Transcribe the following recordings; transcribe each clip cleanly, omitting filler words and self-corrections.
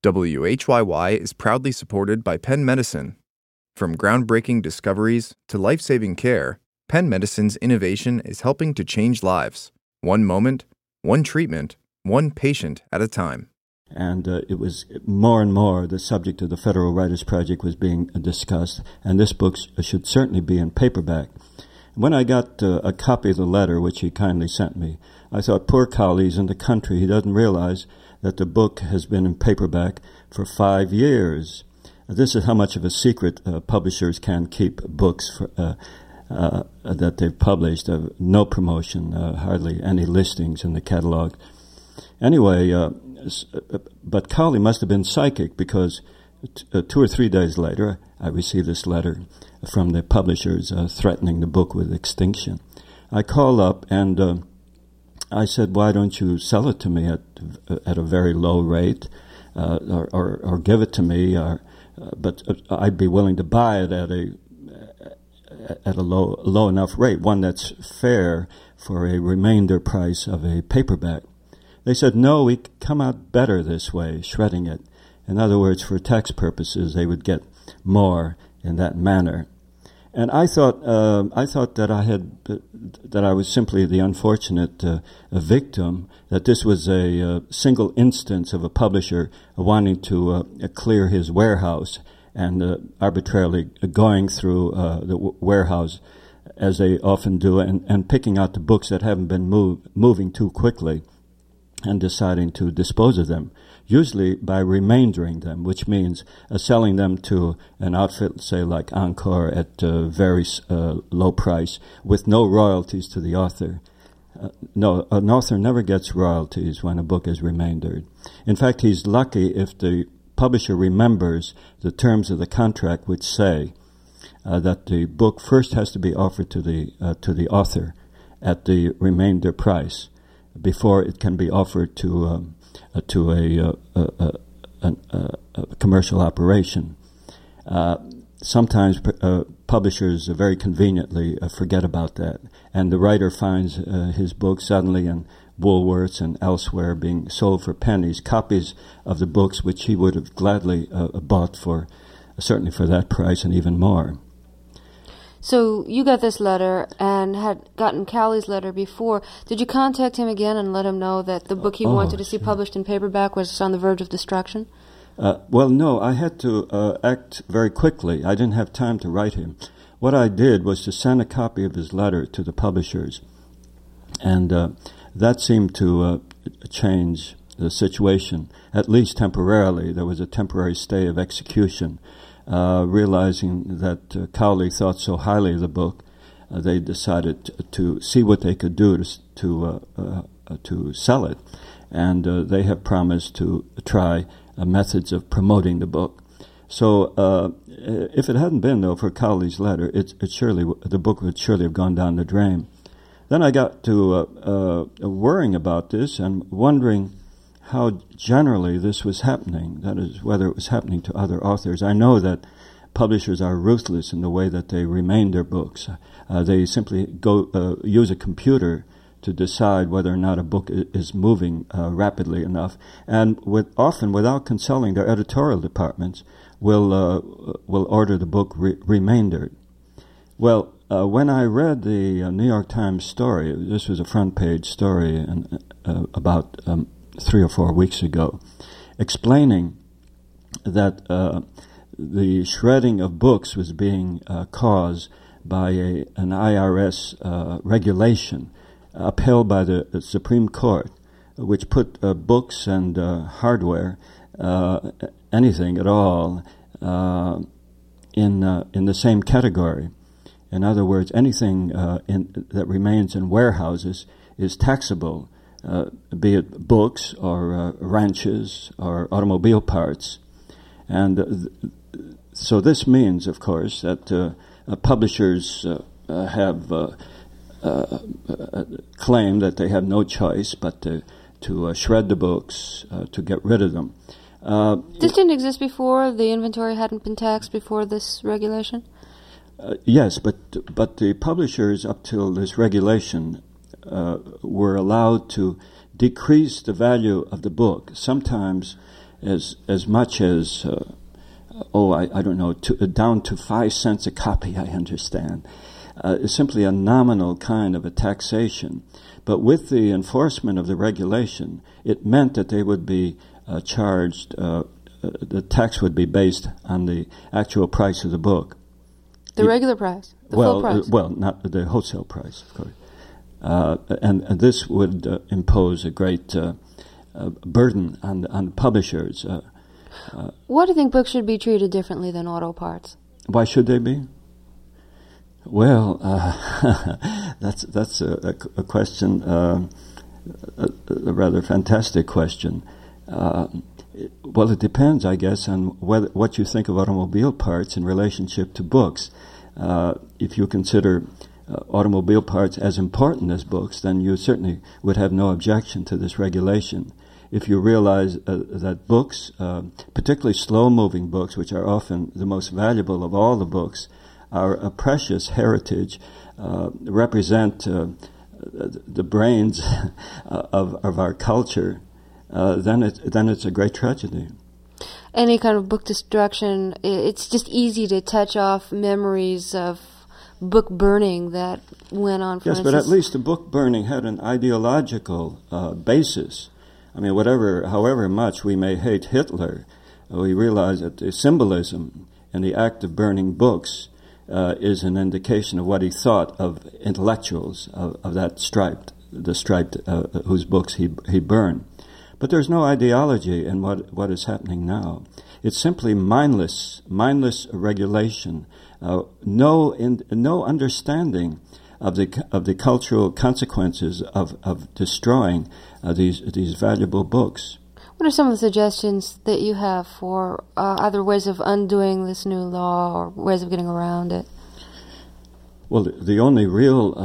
WHYY is proudly supported by Penn Medicine. From groundbreaking discoveries to life-saving care, Penn Medicine's innovation is helping to change lives. One moment, one treatment, one patient at a time. And it was more and more the subject of the Federal Writers Project was being discussed, and this book should certainly be in paperback. When I got a copy of the letter, which he kindly sent me, I thought, poor Cowley, he's in the country. He doesn't realize that the book has been in paperback for 5 years. This is how much of a secret publishers can keep books that they've published. No promotion, hardly any listings in the catalog. Anyway, but Cowley must have been psychic, because 2 or 3 days later, I received this letter from the publishers threatening the book with extinction. I called up and I said, why don't you sell it to me at a very low rate, or give it to me, but I'd be willing to buy it at a low enough rate, one that's fair for a remainder price of a paperback. They said, no, we come out better this way, shredding it. In other words, for tax purposes, they would get more in that manner. And I thought that I was simply the unfortunate victim, that this was a single instance of a publisher wanting to clear his warehouse and arbitrarily going through the warehouse, as they often do, and picking out the books that haven't been moving too quickly and deciding to dispose of them, usually by remaindering them, which means selling them to an outfit, say, like Encore, at a very low price, with no royalties to the author. No, an author never gets royalties when a book is remaindered. In fact, he's lucky if the publisher remembers the terms of the contract, which say that the book first has to be offered to the author at the remainder price before it can be offered to a commercial operation. Sometimes publishers very conveniently forget about that, and the writer finds his book suddenly in Woolworths and elsewhere being sold for pennies, copies of the books which he would have gladly bought for, certainly for that price and even more. So you got this letter and had gotten Cowley's letter before. Did you contact him again and let him know that the book he wanted to see published in paperback was on the verge of destruction? Well, no, I had to act very quickly. I didn't have time to write him. What I did was to send a copy of his letter to the publishers, and that seemed to change the situation, at least temporarily. There was a temporary stay of execution. Realizing that Cowley thought so highly of the book, they decided to see what they could do to sell it, and they have promised to try methods of promoting the book. So, if it hadn't been, though, for Cowley's letter, the book would surely have gone down the drain. Then I got to worrying about this and wondering how generally this was happening, that is, whether it was happening to other authors. I know that publishers are ruthless in the way that they remain their books. They simply use a computer to decide whether or not a book is moving rapidly enough, and often without consulting their editorial departments, will order the book remaindered. Well, when I read the New York Times story, this was a front-page story about 3 or 4 weeks ago, explaining that the shredding of books was being caused by an IRS regulation upheld by the Supreme Court, which put books and hardware, anything at all, in the same category. In other words, anything that remains in warehouses is taxable, be it books or ranches or automobile parts. And so this means, of course, that publishers have claimed that they have no choice but to shred the books, to get rid of them. This didn't exist before? The inventory hadn't been taxed before this regulation? Yes, but the publishers, up till this regulation, were allowed to decrease the value of the book. Sometimes as much as I don't know, down to 5 cents a copy. I understand. It's simply a nominal kind of a taxation. But with the enforcement of the regulation, it meant that they would be charged. The tax would be based on the actual price of the book. The regular price, the full price. Not the wholesale price, of course. And this would impose a great burden on publishers. Why do you think books should be treated differently than auto parts? Why should they be? Well, that's a question, a rather fantastic question. Well, it depends, I guess, on what you think of automobile parts in relationship to books. If you consider automobile parts as important as books, then you certainly would have no objection to this regulation. If you realize that books, particularly slow-moving books, which are often the most valuable of all the books, are a precious heritage, represent the brains of our culture, then it's a great tragedy. Any kind of book destruction, it's just easy to touch off memories of book burning that went on. For instance. But at least the book burning had an ideological basis. I mean, however much we may hate Hitler, we realize that the symbolism in the act of burning books is an indication of what he thought of intellectuals of that the striped whose books he burned. But there's no ideology in what is happening now. It's simply mindless regulation, no understanding of the cultural consequences of destroying these valuable books. What are some of the suggestions that you have for either ways of undoing this new law or ways of getting around it? Well, the only real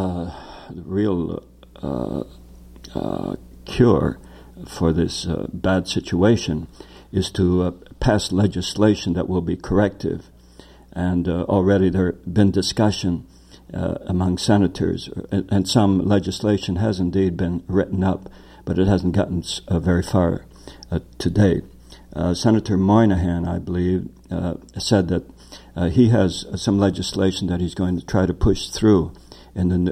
cure for this bad situation is to pass legislation that will be corrective. And already there have been discussion among senators, and some legislation has indeed been written up, but it hasn't gotten very far to date. Senator Moynihan, I believe, said that he has some legislation that he's going to try to push through in the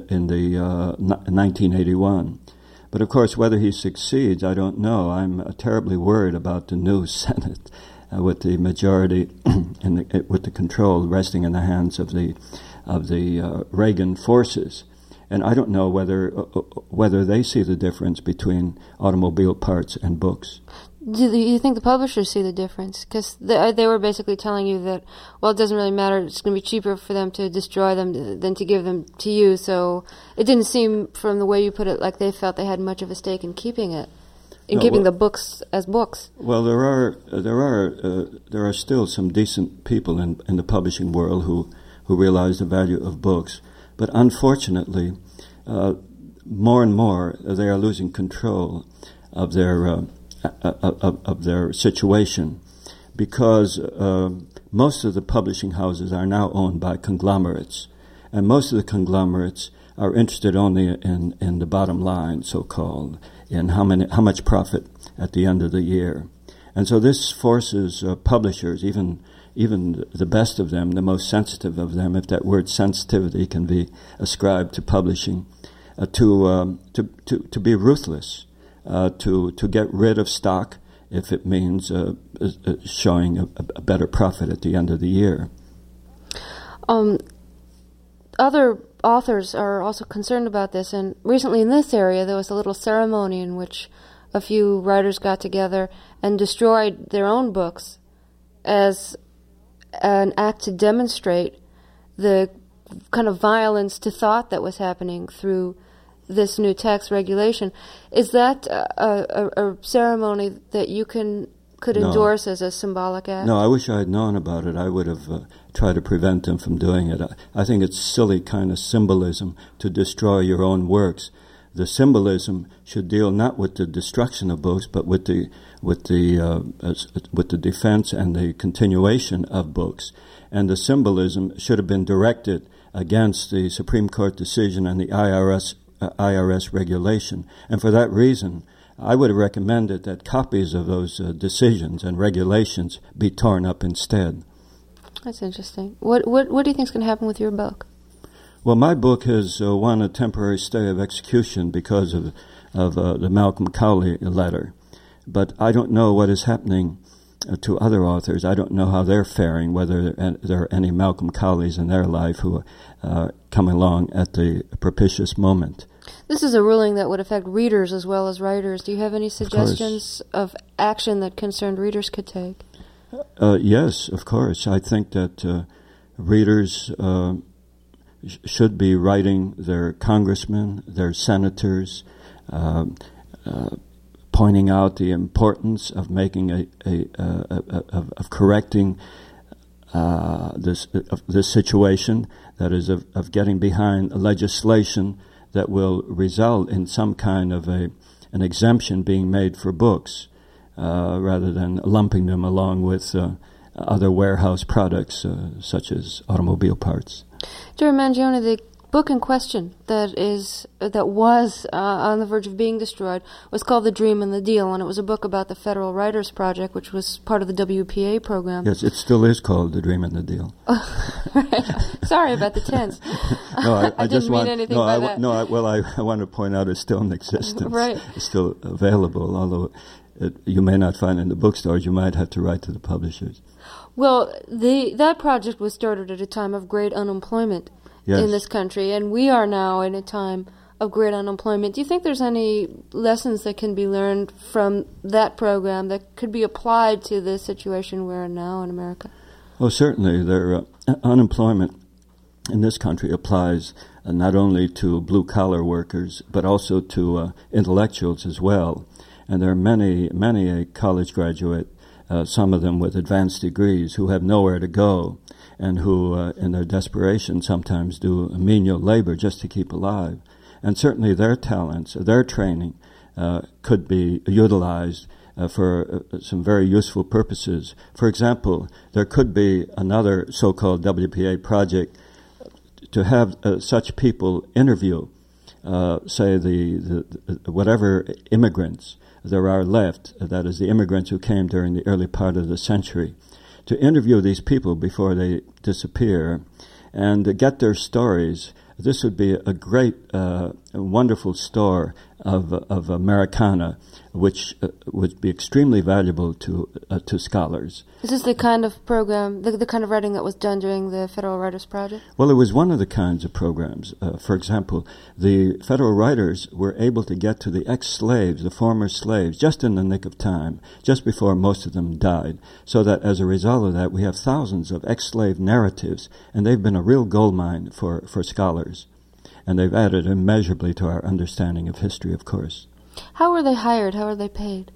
1981. But of course, whether he succeeds, I don't know. I'm terribly worried about the new Senate with the majority with the control resting in the hands of the Reagan forces. And I don't know whether they see the difference between automobile parts and books. Do you think the publishers see the difference? Because they were basically telling you that, well, it doesn't really matter. It's going to be cheaper for them to destroy them than to give them to you. So it didn't seem, from the way you put it, like they felt they had much of a stake in keeping it, keeping the books as books. Well, there are still some decent people in the publishing world who realize the value of books, but unfortunately, more and more they are losing control of their situation, because most of the publishing houses are now owned by conglomerates, and most of the conglomerates are interested only in the bottom line, so-called, in how much profit at the end of the year. And so this forces publishers, even the best of them, the most sensitive of them, if that word sensitivity can be ascribed to publishing, to be ruthless. To get rid of stock if it means showing a better profit at the end of the year. Other authors are also concerned about this, and recently in this area there was a little ceremony in which a few writers got together and destroyed their own books as an act to demonstrate the kind of violence to thought that was happening through this new tax regulation. Is that a ceremony that you could endorse as a symbolic act? No, I wish I had known about it. I would have tried to prevent them from doing it. I think it's silly kind of symbolism to destroy your own works. The symbolism should deal not with the destruction of books, but with the defense and the continuation of books. And the symbolism should have been directed against the Supreme Court decision and the IRS regulation. And for that reason, I would have recommended that copies of those decisions and regulations be torn up instead. That's interesting. What do you think is going to happen with your book? Well, my book has won a temporary stay of execution because of the Malcolm Cowley letter. But I don't know what is happening to other authors. I don't know how they're faring, whether there are any Malcolm Cowleys in their life who come along at the propitious moment. This is a ruling that would affect readers as well as writers. Do you have any suggestions of action that concerned readers could take? Yes, of course. I think that readers should be writing their congressmen, their senators, pointing out the importance of making of correcting this situation, that is, of getting behind legislation that will result in some kind of an exemption being made for books, rather than lumping them along with other warehouse products such as automobile parts. Jerry Mangione, the book in question that was on the verge of being destroyed was called The Dream and the Deal, and it was a book about the Federal Writers Project, which was part of the WPA program. Yes, it still is called The Dream and the Deal. Sorry about the tense. No, I didn't mean anything by that. I want to point out it's still in existence. Right. It's still available, although you may not find it in the bookstores. You might have to write to the publishers. Well, that project was started at a time of great unemployment in this country, and we are now in a time of great unemployment. Do you think there's any lessons that can be learned from that program that could be applied to the situation we're in now in America? Oh, certainly. Unemployment in this country applies not only to blue-collar workers, but also to intellectuals as well. And there are many a college graduate, some of them with advanced degrees, who have nowhere to go, and who, in their desperation, sometimes do menial labor just to keep alive. And certainly their talents, their training, could be utilized for some very useful purposes. For example, there could be another so-called WPA project to have such people interview, say, the whatever immigrants there are left, that is, the immigrants who came during the early part of the century, to interview these people before they disappear and get their stories. This would be a great, wonderful store of Americana, which would be extremely valuable to scholars. Is this the kind of program, the kind of writing that was done during the Federal Writers Project? Well, it was one of the kinds of programs. For example, the Federal Writers were able to get to the ex-slaves, the former slaves, just in the nick of time, just before most of them died, so that as a result of that, we have thousands of ex-slave narratives, and they've been a real goldmine for scholars. And they've added immeasurably to our understanding of history, of course. How were they hired? How were they paid?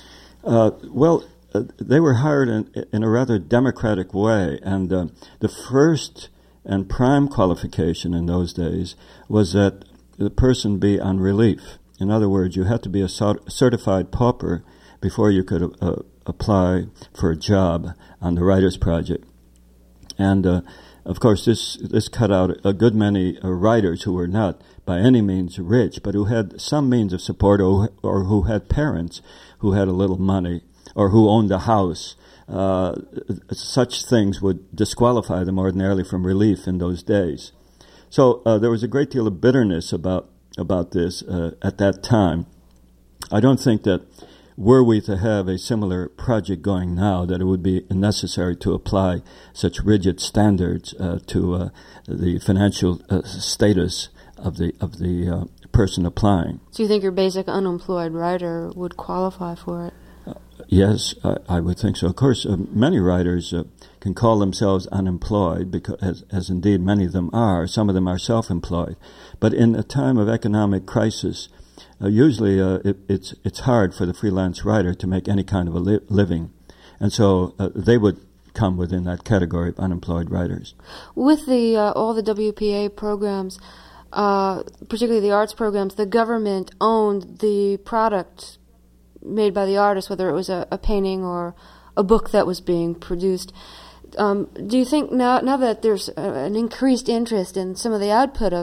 They were hired in a rather democratic way, and the first and prime qualification in those days was that the person be on relief. In other words, you had to be a certified pauper before you could apply for a job on the Writers Project. And of course, this cut out a good many writers who were not by any means rich, but who had some means of support, or who had parents who had a little money, or who owned a house. Such things would disqualify them ordinarily from relief in those days. So there was a great deal of bitterness about this at that time. I don't think that were we to have a similar project going now, that it would be necessary to apply such rigid standards to the financial status of the person applying. So you think your basic unemployed writer would qualify for it? Yes, I would think so. Of course, many writers can call themselves unemployed, because, as indeed many of them are. Some of them are self-employed. But in a time of economic crisis, usually it's hard for the freelance writer to make any kind of a living. And so they would come within that category of unemployed writers. With all the WPA programs, particularly the arts programs, the government owned the product made by the artist, whether it was a painting or a book that was being produced. Do you think now that there's an increased interest in some of the output of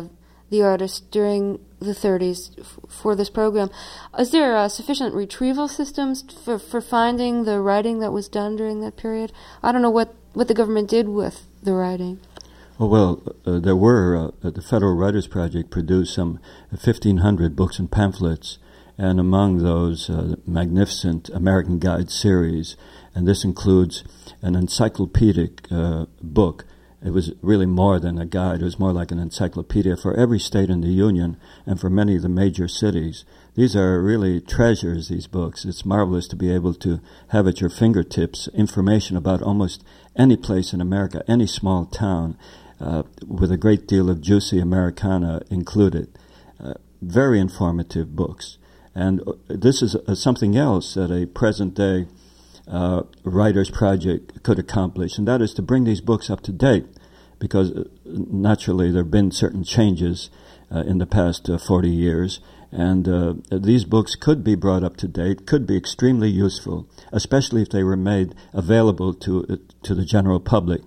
the artists during the 30s for this program. Is there sufficient retrieval systems for finding the writing that was done during that period? I don't know what the government did with the writing. There were, the Federal Writers Project produced some 1,500 books and pamphlets, and among those, magnificent American Guide series, and this includes an encyclopedic book. It was really more than a guide. It was more like an encyclopedia for every state in the Union and for many of the major cities. These are really treasures, these books. It's marvelous to be able to have at your fingertips information about almost any place in America, any small town, with a great deal of juicy Americana included. Very informative books. And this is something else that a present-day writers project could accomplish, and that is to bring these books up to date, because naturally there have been certain changes in the past 40 years, and these books could be brought up to date, could be extremely useful, especially if they were made available to the general public.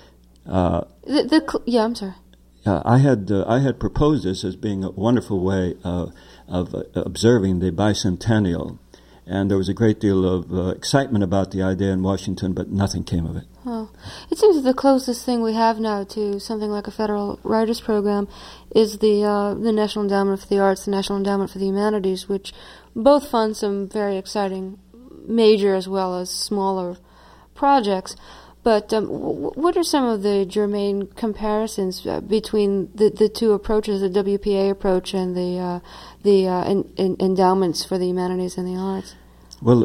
I'm sorry. I had proposed this as being a wonderful way of observing the bicentennial. And there was a great deal of excitement about the idea in Washington, but nothing came of it. Oh. It seems that the closest thing we have now to something like a federal writers program is the National Endowment for the Arts, the National Endowment for the Humanities, which both fund some very exciting major as well as smaller projects. But what are some of the germane comparisons between the two approaches, the WPA approach and the endowments for the humanities and the arts? Well,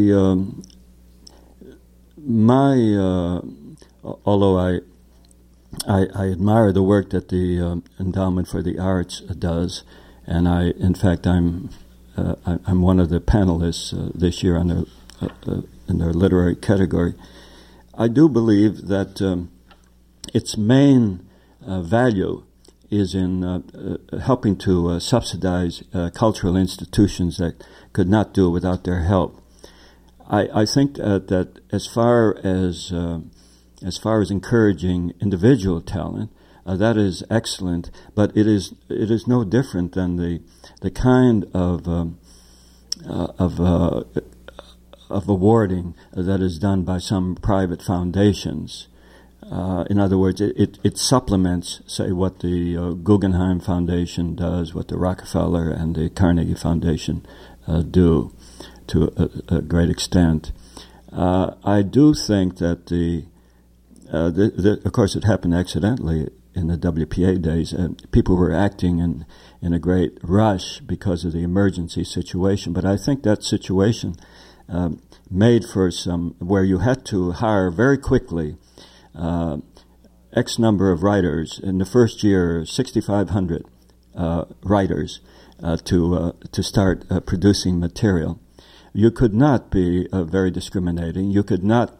although I admire the work that the Endowment for the Arts does, and in fact I'm one of the panelists this year on in their literary category. I do believe that its main value is in helping to subsidize cultural institutions that could not do it without their help. I think that as far as encouraging individual talent, that is excellent. But it is no different than the kind of awarding that is done by some private foundations. In other words, it supplements, say, what the Guggenheim Foundation does, what the Rockefeller and the Carnegie Foundation do to a great extent. I do think that of course, it happened accidentally in the WPA days. People were acting in a great rush because of the emergency situation, but I think that situation made for where you had to hire very quickly X number of writers. In the first year, 6,500 writers to start producing material. You could not be very discriminating. You could not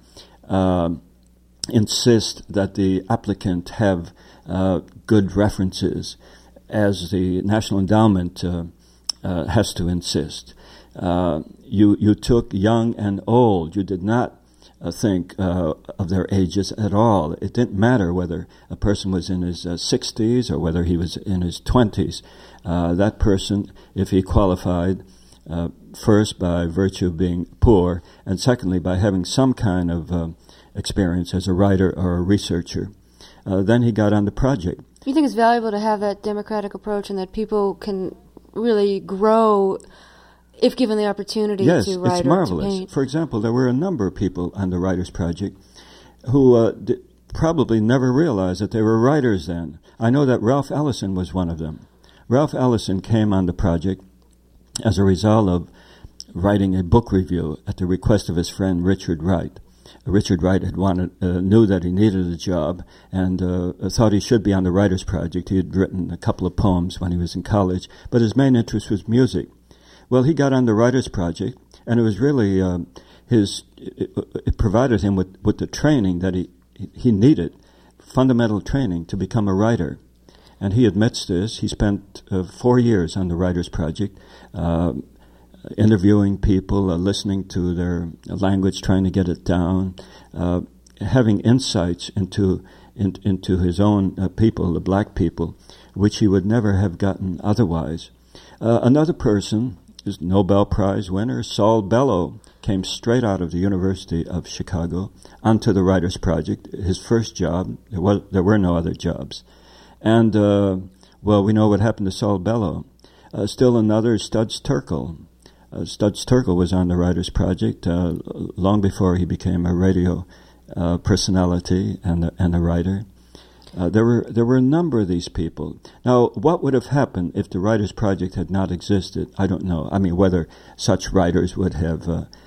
insist that the applicant have good references, as the National Endowment has to insist. You took young and old. You did not think of their ages at all. It didn't matter whether a person was in his 60s or whether he was in his 20s. That person, if he qualified, first by virtue of being poor, and secondly by having some kind of experience as a writer or a researcher, then he got on the project. You think it's valuable to have that democratic approach and that people can really grow if given the opportunity to write or to paint? Yes, it's marvelous. For example, there were a number of people on the Writers Project who probably never realized that they were writers then. I know that Ralph Ellison was one of them. Ralph Ellison came on the project as a result of writing a book review at the request of his friend Richard Wright. Richard Wright had knew that he needed a job and thought he should be on the Writers Project. He had written a couple of poems when he was in college, but his main interest was music. Well, he got on the Writers Project, and it was really it provided him with the training that he needed, fundamental training to become a writer. And he admits this. He spent 4 years on the Writers Project, interviewing people, listening to their language, trying to get it down, having insights into his own people, the black people, which he would never have gotten otherwise. Another person is Nobel Prize winner Saul Bellow, came straight out of the University of Chicago onto the Writers' Project. His first job, there were no other jobs. And, we know what happened to Saul Bellow. Still another, Studs Terkel. Studs Terkel was on the Writers' Project long before he became a radio personality and a writer. There were a number of these people. Now, what would have happened if the Writers' Project had not existed? I don't know. I mean, whether such writers would have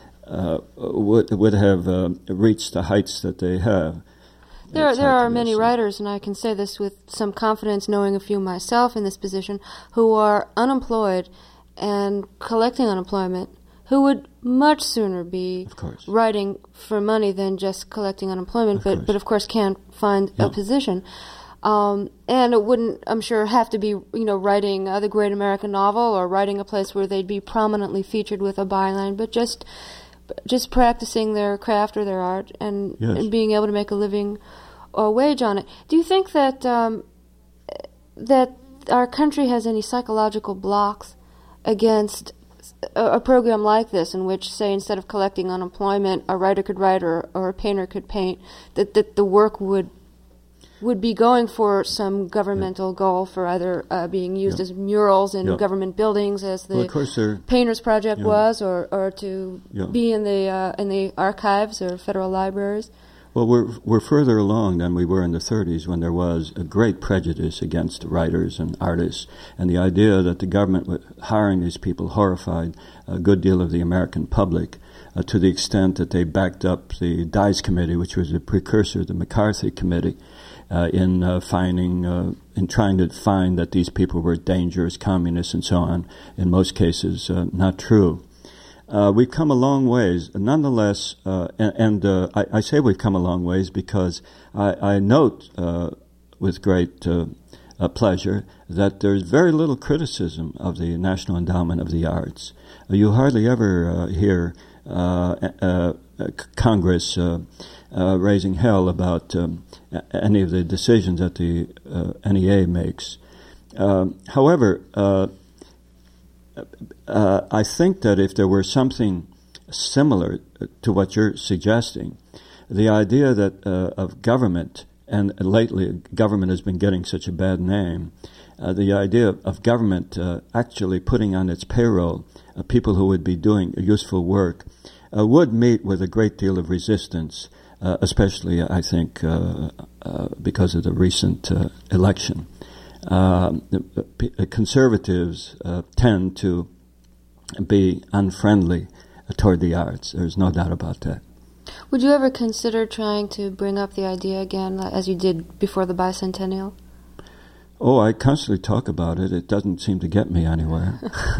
reached the heights that they have. There are many writers, and I can say this with some confidence, knowing a few myself in this position, who are unemployed and collecting unemployment, who would much sooner be writing for money than just collecting unemployment, but of course can't find a position. And it wouldn't, I'm sure, have to be, writing the great American novel or writing a place where they'd be prominently featured with a byline, but just practicing their craft or their art and being able to make a living or wage on it. Do you think that that our country has any psychological blocks against a program like this, in which, say, instead of collecting unemployment, a writer could write or a painter could paint, that the work would be going for some governmental goal, for either being used as murals in government buildings, as the Painters Project was, or to be in the archives or federal libraries? Well, we're further along than we were in the 30s, when there was a great prejudice against writers and artists, and the idea that the government hiring these people horrified a good deal of the American public, to the extent that they backed up the Dies Committee, which was a precursor to the McCarthy Committee, in trying to find that these people were dangerous communists and so on. In most cases, not true. We've come a long ways. Nonetheless, I say we've come a long ways because I note with great pleasure that there's very little criticism of the National Endowment of the Arts. You hardly ever hear Congress raising hell about any of the decisions that the NEA makes. However, I think that if there were something similar to what you're suggesting, the idea that of government, and lately government has been getting such a bad name, the idea of government actually putting on its payroll people who would be doing useful work would meet with a great deal of resistance, especially, I think, because of the recent election. Conservatives tend to be unfriendly toward the arts. There's no doubt about that. Would you ever consider trying to bring up the idea again, as you did before the bicentennial? Oh, I constantly talk about it. It doesn't seem to get me anywhere.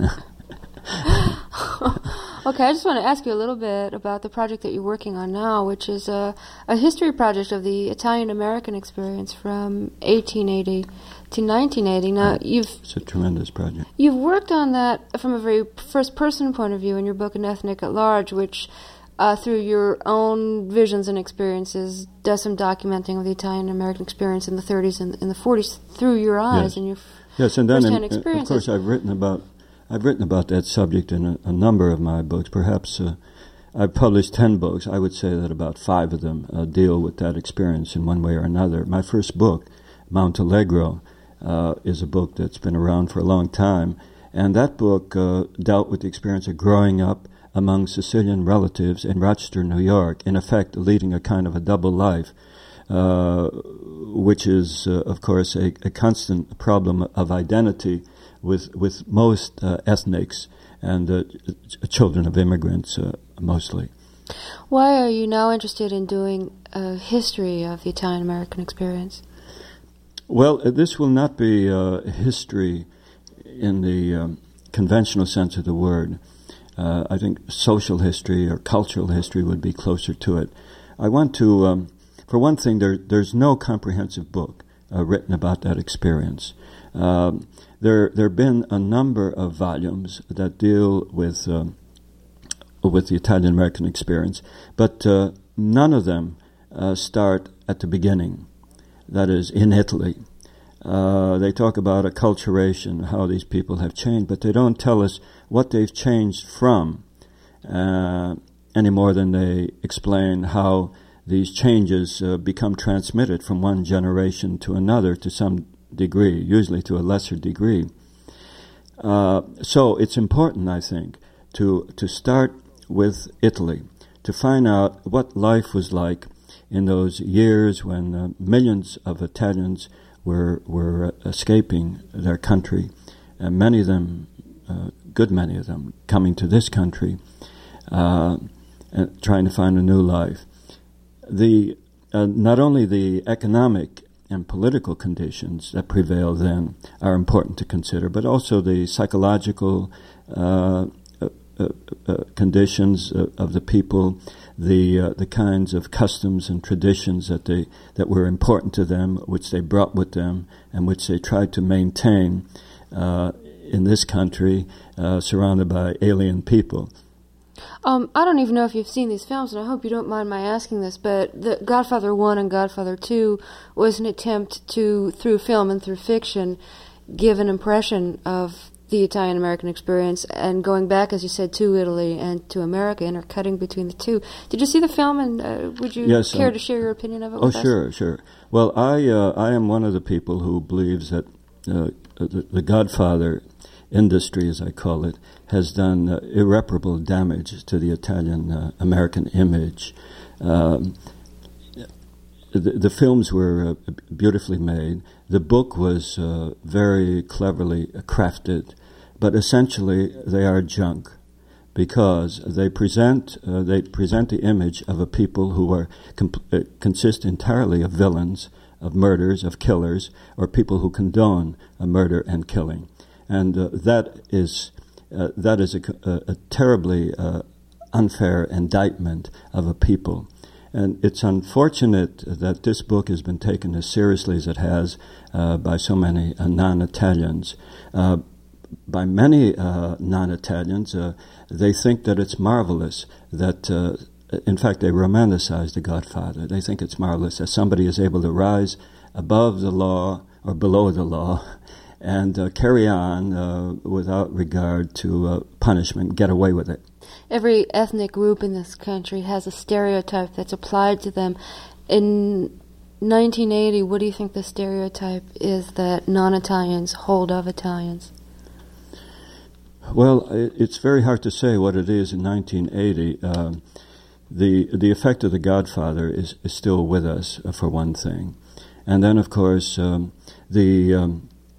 Okay, I just want to ask you a little bit about the project that you're working on now, which is a history project of the Italian-American experience from 1880 to 1980. Now, it's a tremendous project. You've worked on that from a very first-person point of view in your book, An Ethnic at Large, which, through your own visions and experiences, does some documenting of the Italian-American experience in the 30s and in the 40s through your eyes and your first-hand experiences. Of course, I've written about that subject in a number of my books. Perhaps I've published 10 books. I would say that about 5 of them deal with that experience in one way or another. My first book, Mount Allegro, is a book that's been around for a long time, and that book dealt with the experience of growing up among Sicilian relatives in Rochester, New York, in effect leading a kind of a double life, which is, of course, a constant problem of identity with most ethnics and children of immigrants, mostly. Why are you now interested in doing a history of the Italian-American experience? Well, this will not be history in the conventional sense of the word. I think social history or cultural history would be closer to it. I want to, for one thing, there's no comprehensive book written about that experience. There have been a number of volumes that deal with the Italian-American experience, but none of them start at the beginning, that is, in Italy. They talk about acculturation, how these people have changed, but they don't tell us what they've changed from, any more than they explain how these changes become transmitted from one generation to another to some degree, usually to a lesser degree. So it's important, I think, to start with Italy, to find out what life was like in those years when millions of Italians were escaping their country, and many of them, good many of them, coming to this country and trying to find a new life. Not only the economic and political conditions that prevail then are important to consider, but also the psychological conditions of the people, the kinds of customs and traditions that were important to them, which they brought with them, and which they tried to maintain in this country, surrounded by alien people. I don't even know if you've seen these films, and I hope you don't mind my asking this, but the Godfather 1 and Godfather 2 was an attempt to, through film and through fiction, give an impression of the Italian-American experience, and going back, as you said, to Italy and to America, intercutting between the two. Did you see the film, and would you care to share your opinion of it with us? Oh, sure. Well, I am one of the people who believes that the Godfather industry, as I call it, has done irreparable damage to the Italian-American image. The films were beautifully made. The book was very cleverly crafted, but essentially they are junk because they present the image of a people who are consist entirely of villains, of murderers, of killers, or people who condone murder and killing. And that is a terribly unfair indictment of a people. And it's unfortunate that this book has been taken as seriously as it has by so many non-Italians. By many non-Italians, they think that it's marvelous that, in fact, they romanticize The Godfather. They think it's marvelous that somebody is able to rise above the law or below the law and carry on without regard to punishment, get away with it. Every ethnic group in this country has a stereotype that's applied to them. In 1980, what do you think the stereotype is that non-Italians hold of Italians? Well, it's very hard to say what it is in 1980. The effect of The Godfather is still with us, for one thing. And then, of course, the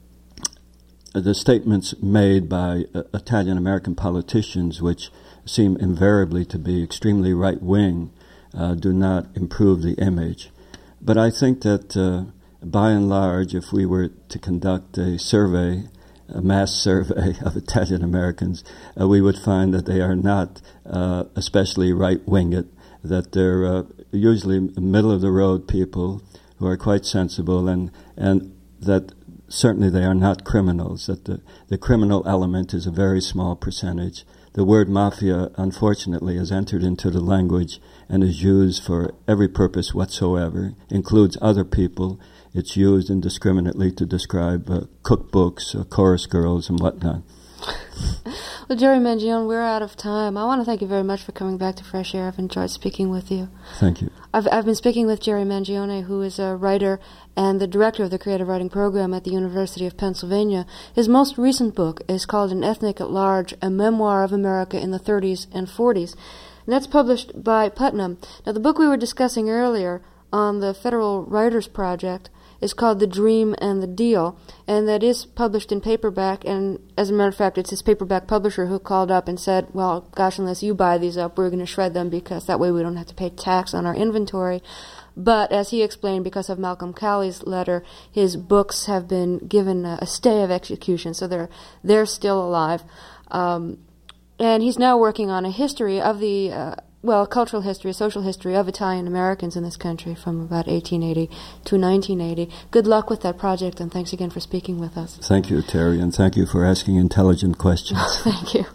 statements made by Italian-American politicians, which seem invariably to be extremely right-wing, do not improve the image. But I think that, by and large, if we were to conduct a mass survey of Italian-Americans, we would find that they are not especially right-winged, that they're usually middle-of-the-road people who are quite sensible, and that certainly they are not criminals, that the criminal element is a very small percentage. The word mafia, unfortunately, has entered into the language and is used for every purpose whatsoever, includes other people. It's used indiscriminately to describe cookbooks, chorus girls, and whatnot. Well, Jerry Mangione, we're out of time. I want to thank you very much for coming back to Fresh Air. I've enjoyed speaking with you. Thank you. I've been speaking with Jerry Mangione, who is a writer and the director of the Creative Writing Program at the University of Pennsylvania. His most recent book is called An Ethnic at Large, A Memoir of America in the 30s and 40s. And that's published by Putnam. Now, the book we were discussing earlier on the Federal Writers Project is called The Dream and the Deal, and that is published in paperback, and as a matter of fact, it's his paperback publisher who called up and said, well, gosh, unless you buy these up, we're going to shred them because that way we don't have to pay tax on our inventory. But as he explained, because of Malcolm Cowley's letter, his books have been given a stay of execution, so they're still alive. And he's now working on a history of the cultural history, social history of Italian Americans in this country from about 1880 to 1980. Good luck with that project, and thanks again for speaking with us. Thank you, Terry, and thank you for asking intelligent questions. Thank you.